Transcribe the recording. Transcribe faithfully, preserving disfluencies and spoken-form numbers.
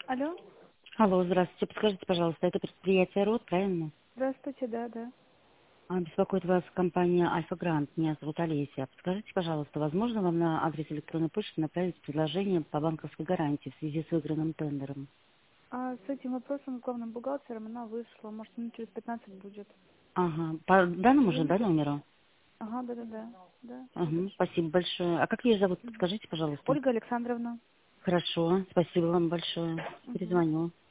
Алло, Алло, здравствуйте. Подскажите, пожалуйста, это предприятие РОД, правильно? здравствуйте, да, да. А, Беспокоит вас компания Альфа Грант. Меня зовут Олеся. Подскажите, пожалуйста, возможно вам на адрес электронной почты направить предложение по банковской гарантии в связи с выигранным тендером? А с этим вопросом с главным бухгалтером она вышла, может, минут через пятнадцать будет. Ага. По данному же, Извините. да, номеру? Ага, да, да, да. Да, сейчас Ага. запишу. Спасибо большое. А как ее зовут? Мгм. Подскажите, пожалуйста. Ольга Александровна. Хорошо. Спасибо вам большое. Мгм. Перезвоню.